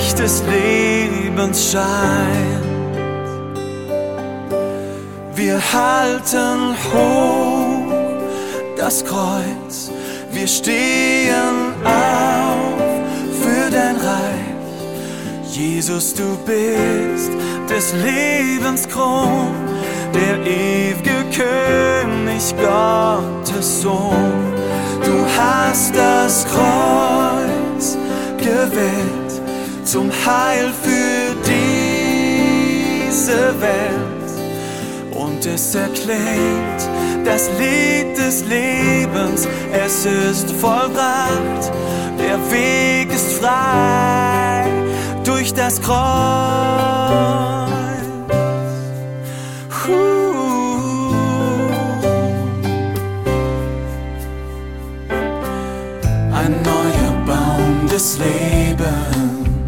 Licht des Lebens scheint. Wir halten hoch das Kreuz, wir stehen auf für dein Reich. Jesus, du bist des Lebens Kron, der ewige König, Gottes Sohn. Du hast das Kreuz gewählt zum Heil für diese Welt. Und es erklingt das Lied des Lebens, es ist vollbracht, der Weg ist frei durch das Kreuz. Ein neuer Baum des Lebens